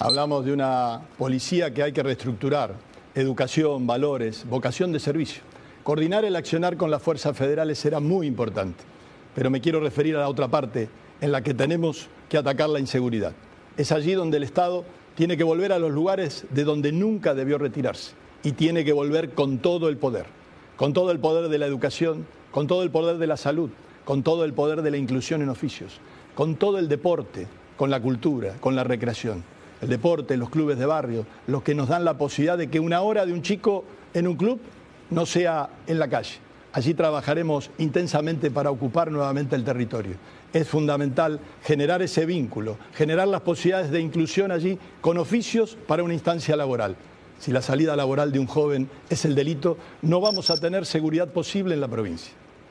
Hablamos de una policía que hay que reestructurar, educación, valores, vocación de servicio. Coordinar el accionar con las fuerzas federales será muy importante, pero me quiero referir a la otra parte en la que tenemos que atacar la inseguridad. Es allí donde el Estado tiene que volver a los lugares de donde nunca debió retirarse y tiene que volver con todo el poder de la educación, con todo el poder de la salud, con todo el poder de la inclusión en oficios, con todo el deporte, con la cultura, con la recreación. El deporte, los clubes de barrio, los que nos dan la posibilidad de que una hora de un chico en un club no sea en la calle. Allí trabajaremos intensamente para ocupar nuevamente el territorio. Es fundamental generar ese vínculo, generar las posibilidades de inclusión allí con oficios para una instancia laboral. Si la salida laboral de un joven es el delito, no vamos a tener seguridad posible en la provincia.